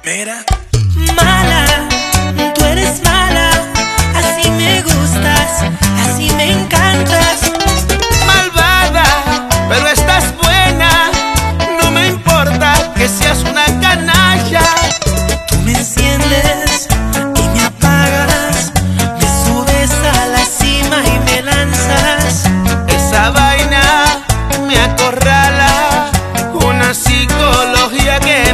Mira. Mala, tú eres mala, así me gustas.